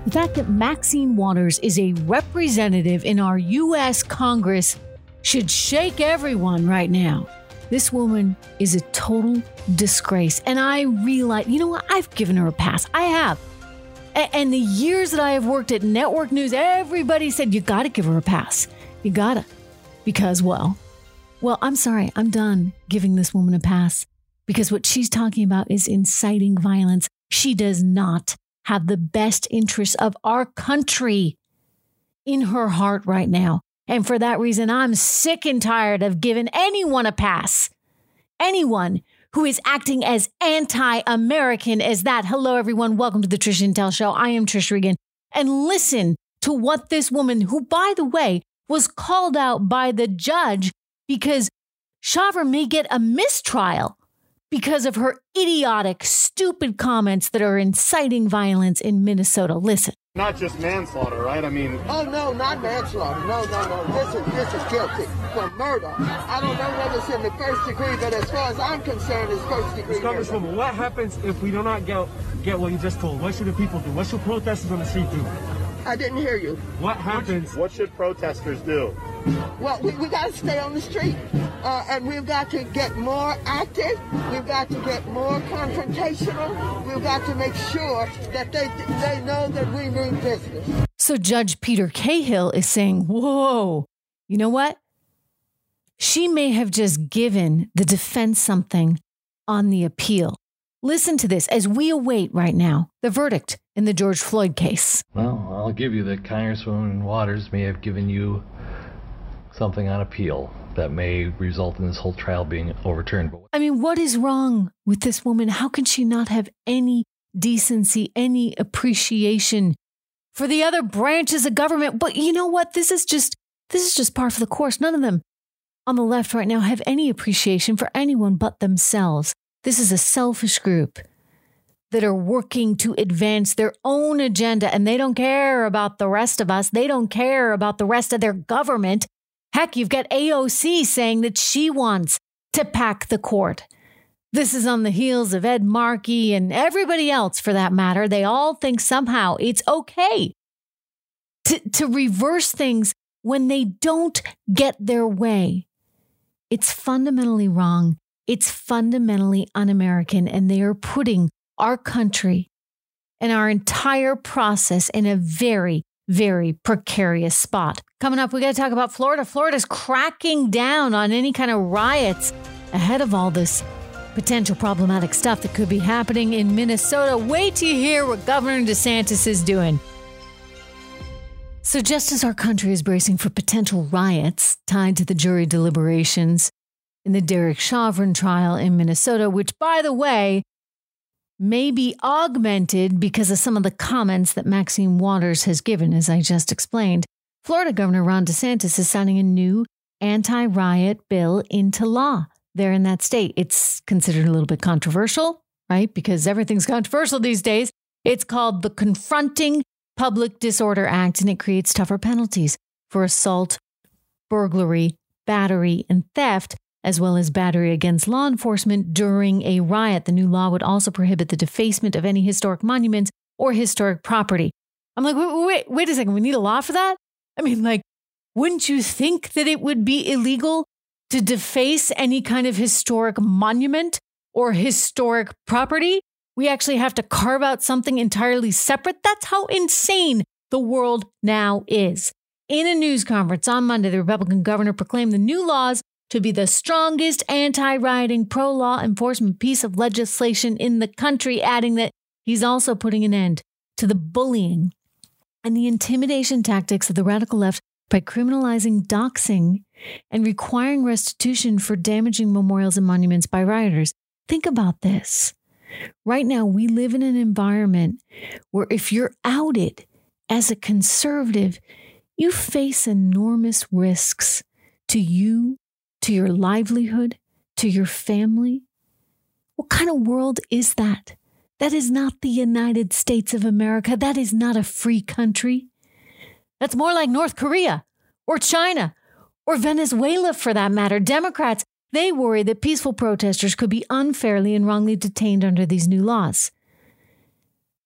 The fact that Maxine Waters is a representative in our U.S. Congress should shake everyone right now. This woman is a total disgrace. And I realize, you know what? I've given her a pass. I have. And the years that I have worked at network news, everybody said, you got to give her a pass. You got to. Because, well, I'm sorry. I'm done giving this woman a pass. Because what she's talking about is inciting violence. She does not have the best interests of our country in her heart right now. And for that reason, I'm sick and tired of giving anyone a pass. Anyone who is acting as anti-American as that. Hello, everyone. Welcome to the Trish Intel Show. I am Trish Regan. And listen to what this woman, who, by the way, was called out by the judge because Chhavre may get a mistrial because of her idiotic, stupid comments that are inciting violence in Minnesota. Listen. Not just manslaughter, right? I mean... Oh, no, not manslaughter. No. This is guilty for murder. I don't know whether it's in the first degree, but as far as I'm concerned, it's first degree murder. Congresswoman, what happens if we do not get what you just told? What should the people do? What should protesters on the street do? I didn't hear you. What happens? What should protesters do? Well, we got to stay on the street, and we've got to get more active. We've got to get more confrontational. We've got to make sure that they know that we mean business. So Judge Peter Cahill is saying, whoa, you know what? She may have just given the defense something on the appeal. Listen to this as we await right now the verdict in the George Floyd case. Well, I'll give you that Congresswoman Waters may have given you something on appeal that may result in this whole trial being overturned. I mean, what is wrong with this woman? How can she not have any decency, any appreciation for the other branches of government? But you know what? This is just par for the course. None of them on the left right now have any appreciation for anyone but themselves. This is a selfish group that are working to advance their own agenda, and they don't care about the rest of us. They don't care about the rest of their government. Heck, you've got AOC saying that she wants to pack the court. This is on the heels of Ed Markey and everybody else, for that matter. They all think somehow it's okay to reverse things when they don't get their way. It's fundamentally wrong. It's fundamentally un-American, and they are putting our country and our entire process in a very, very precarious spot. Coming up, we got to talk about Florida. Florida's cracking down on any kind of riots ahead of all this potential problematic stuff that could be happening in Minnesota. Wait till you hear what Governor DeSantis is doing. So just as our country is bracing for potential riots tied to the jury deliberations in the Derek Chauvin trial in Minnesota, which, by the way, may be augmented because of some of the comments that Maxine Waters has given, as I just explained, Florida Governor Ron DeSantis is signing a new anti-riot bill into law there in that state. It's considered a little bit controversial, right? Because everything's controversial these days. It's called the Confronting Public Disorder Act, and it creates tougher penalties for assault, burglary, battery, and theft, as well as battery against law enforcement during a riot. The new law would also prohibit the defacement of any historic monuments or historic property. I'm like, wait a second. We need a law for that? I mean, like, wouldn't you think that it would be illegal to deface any kind of historic monument or historic property? We actually have to carve out something entirely separate. That's how insane the world now is. In a news conference on Monday, the Republican governor proclaimed the new laws to be the strongest anti-rioting, pro-law enforcement piece of legislation in the country, adding that he's also putting an end to the bullying and the intimidation tactics of the radical left by criminalizing doxing and requiring restitution for damaging memorials and monuments by rioters. Think about this. Right now, we live in an environment where if you're outed as a conservative, you face enormous risks to you, to your livelihood, to your family. What kind of world is that? That is not the United States of America. That is not a free country. That's more like North Korea or China or Venezuela, for that matter. Democrats, they worry that peaceful protesters could be unfairly and wrongly detained under these new laws.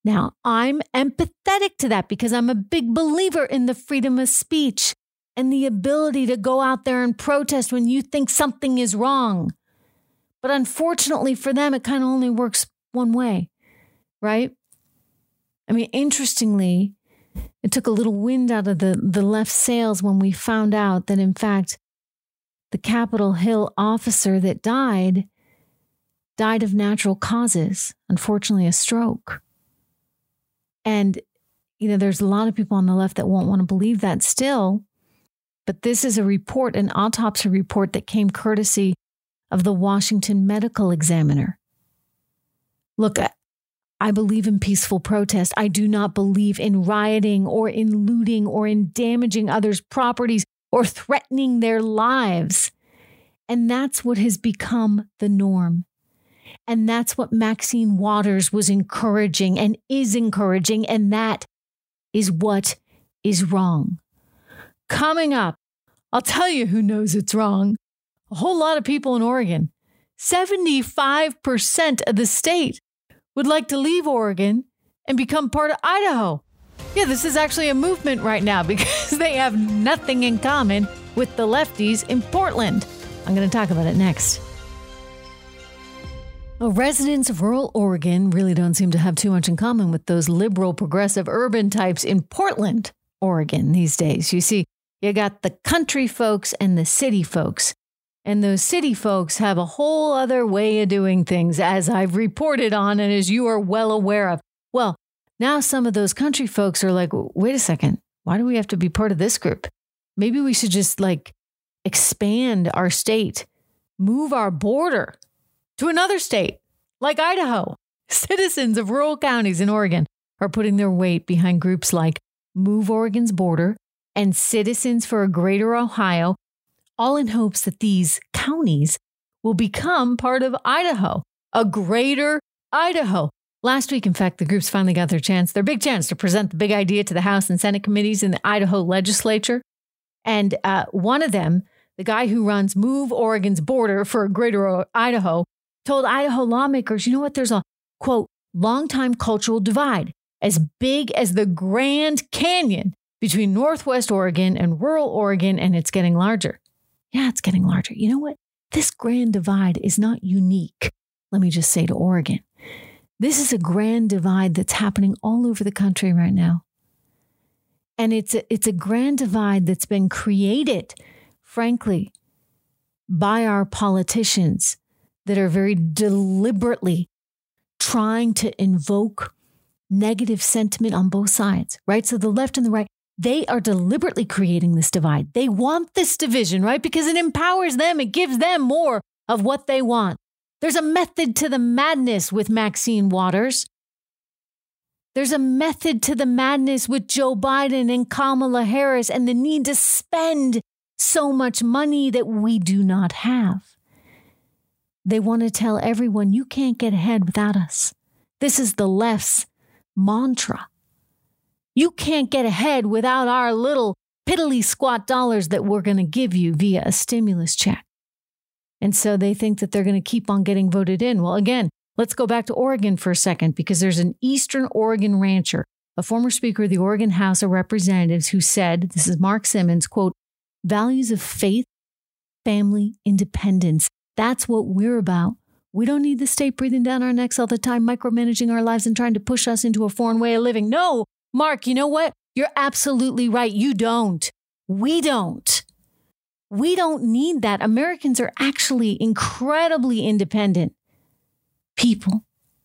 Now, I'm empathetic to that because I'm a big believer in the freedom of speech and the ability to go out there and protest when you think something is wrong. But unfortunately for them, it kind of only works one way, right? I mean, interestingly, it took a little wind out of the left sails when we found out that, in fact, the Capitol Hill officer that died of natural causes, unfortunately, a stroke. And, there's a lot of people on the left that won't want to believe that still. But this is a report, an autopsy report that came courtesy of the Washington Medical Examiner. Look, I believe in peaceful protest. I do not believe in rioting or in looting or in damaging others' properties or threatening their lives. And that's what has become the norm. And that's what Maxine Waters was encouraging and is encouraging. And that is what is wrong. Coming up, I'll tell you who knows it's wrong. A whole lot of people in Oregon. 75% of the state would like to leave Oregon and become part of Idaho. Yeah, this is actually a movement right now because they have nothing in common with the lefties in Portland. I'm going to talk about it next. Well, residents of rural Oregon really don't seem to have too much in common with those liberal, progressive, urban types in Portland, Oregon these days. You see, you got the country folks and the city folks. And those city folks have a whole other way of doing things, as I've reported on and as you are well aware of. Well, now some of those country folks are like, wait a second, why do we have to be part of this group? Maybe we should just expand our state, move our border to another state like Idaho. Citizens of rural counties in Oregon are putting their weight behind groups like Move Oregon's Border and Citizens for a Greater Ohio, all in hopes that these counties will become part of Idaho, a greater Idaho. Last week, in fact, the groups finally got their big chance to present the big idea to the House and Senate committees in the Idaho legislature. And one of them, the guy who runs Move Oregon's Border for a Greater Idaho, told Idaho lawmakers, you know what, there's a, quote, longtime cultural divide as big as the Grand Canyon between Northwest Oregon and rural Oregon, and it's getting larger. Yeah, it's getting larger. You know what? This grand divide is not unique, let me just say, to Oregon. This is a grand divide that's happening all over the country right now. And it's a grand divide that's been created, frankly, by our politicians that are very deliberately trying to invoke negative sentiment on both sides, right? So the left and the right, they are deliberately creating this divide. They want this division, right? Because it empowers them. It gives them more of what they want. There's a method to the madness with Maxine Waters. There's a method to the madness with Joe Biden and Kamala Harris and the need to spend so much money that we do not have. They want to tell everyone, you can't get ahead without us. This is the left's mantra. You can't get ahead without our little piddly squat dollars that we're going to give you via a stimulus check. And so they think that they're going to keep on getting voted in. Well, again, let's go back to Oregon for a second, because there's an Eastern Oregon rancher, a former speaker of the Oregon House of Representatives, who said, this is Mark Simmons, quote, values of faith, family, independence. That's what we're about. We don't need the state breathing down our necks all the time, micromanaging our lives and trying to push us into a foreign way of living. No, Mark, you know what? You're absolutely right. You don't. We don't. We don't need that. Americans are actually incredibly independent people,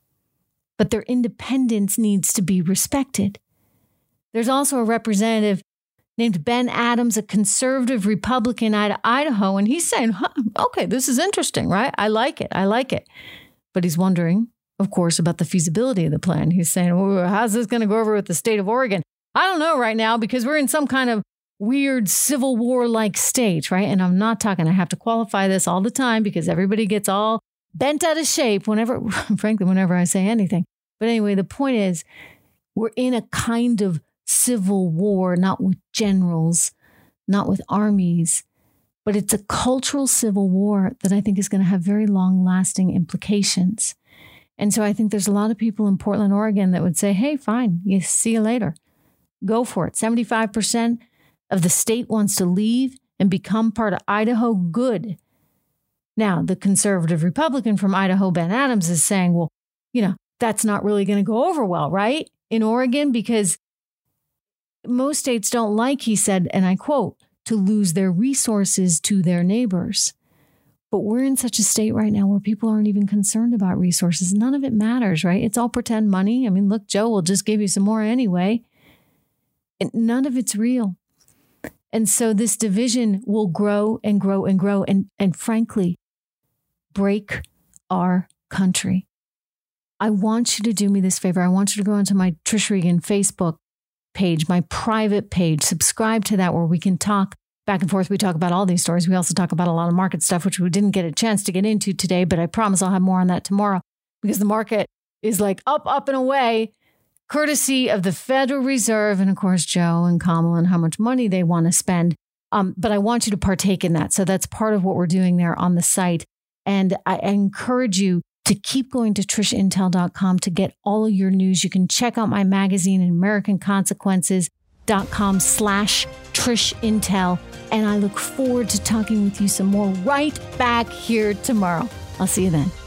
but their independence needs to be respected. There's also a representative named Ben Adams, a conservative Republican out of Idaho, and he's saying, okay, this is interesting, right? I like it. But he's wondering, of course, about the feasibility of the plan. He's saying, well, how's this going to go over with the state of Oregon? I don't know right now, because we're in some kind of weird Civil War-like state, right? And I'm not talking, I have to qualify this all the time because everybody gets all bent out of shape whenever I say anything. But anyway, the point is, we're in a kind of civil war, not with generals, not with armies, but it's a cultural civil war that I think is going to have very long-lasting implications. And so I think there's a lot of people in Portland, Oregon that would say, hey, fine, you see you later. Go for it. 75% of the state wants to leave and become part of Idaho. Good. Now, the conservative Republican from Idaho, Ben Adams, is saying, well, that's not really going to go over well, right? In Oregon, because most states don't like, he said, and I quote, to lose their resources to their neighbors. But we're in such a state right now where people aren't even concerned about resources. None of it matters, right? It's all pretend money. I mean, look, Joe will just give you some more anyway. And none of it's real. And so this division will grow and grow and grow and frankly, break our country. I want you to do me this favor. I want you to go onto my Trish Regan Facebook page, my private page, subscribe to that where we can talk back and forth. We talk about all these stories. We also talk about a lot of market stuff, which we didn't get a chance to get into today, but I promise I'll have more on that tomorrow because the market is like up and away, courtesy of the Federal Reserve and, of course, Joe and Kamala and how much money they want to spend. But I want you to partake in that. So that's part of what we're doing there on the site. And I encourage you to keep going to trishintel.com to get all of your news. You can check out my magazine at americanconsequences.com/TrishIntel. And I look forward to talking with you some more right back here tomorrow. I'll see you then.